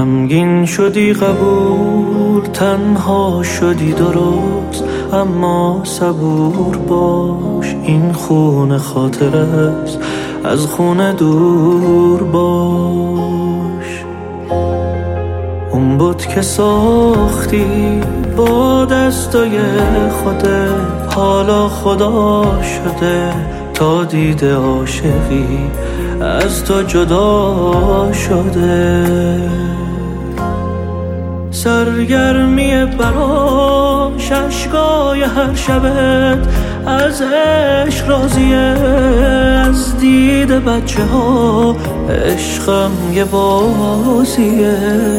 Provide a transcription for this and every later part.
غمگین شدی قبول، تنها شدی درست، اما صبور باش، این خون خاطر است، از خون دور باش. اون بود که ساختی با دستای خودت، حالا خدا شده تا دیده عاشقی از تو جدا شده. سرگرمی براش اشکای هر شبت، از عشق راضیه، از دید بچه ها عشقم یه بازیه.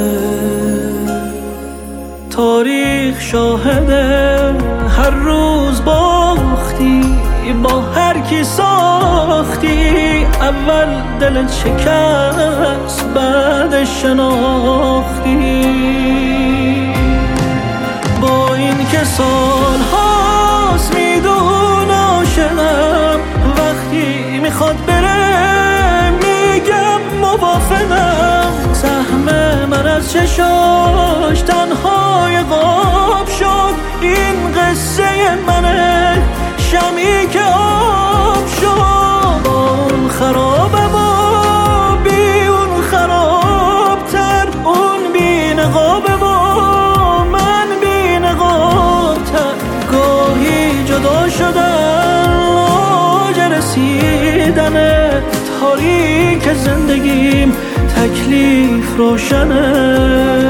تاریخ شاهده هر روز باختی، با هر کی ساختی، اول دلت شکست بعد شناختی. با این که سال هاست میدون عاشقم، وقتی میخواد بره میگم موافقم. سهم من از چشاش تنهای غاب شد، این قصه منه، شمی که آب شد. اون خرابه و بی اون خرابتر، اون بی نقابه و من بی نقابتر. گاهی جدا شدن اوج رسیدنه، تاریک زندگیم تکلیف روشنه.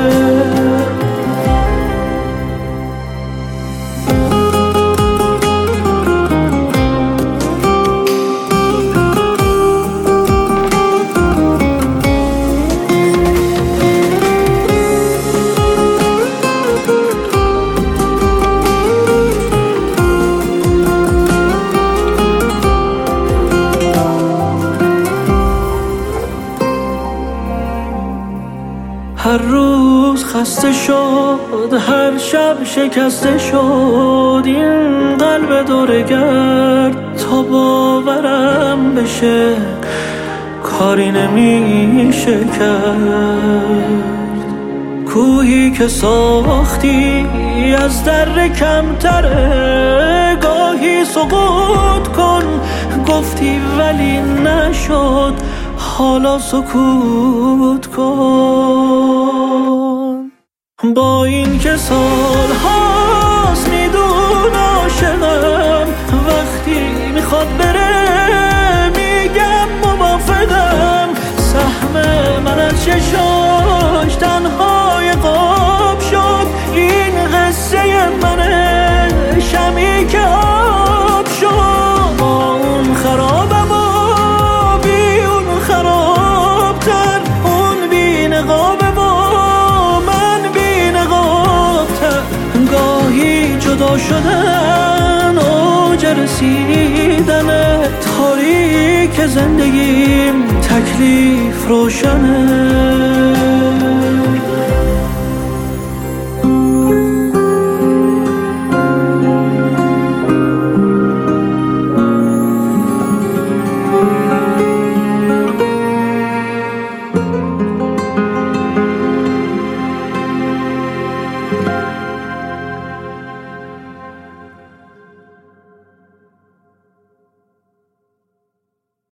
هر روز خسته شد، هر شب شکسته شد، این قلب دورگرد تا باورم بشه کاری نمیشه کرد. کوهی که ساختی از در کمتره، گاهی سقوط کن گفتی ولی نشد، حالا سکوت کن. با این که سال هاست میدون عاشقم، وقتی میخواد بره میگم موافقم. سهم من از چشاش تنهای غاب شد، این قصه منه، شمی که آب شد. با اون خرابه جدا شدن اوج رسیدن، تاریک زندگیم تکلیف روشنه.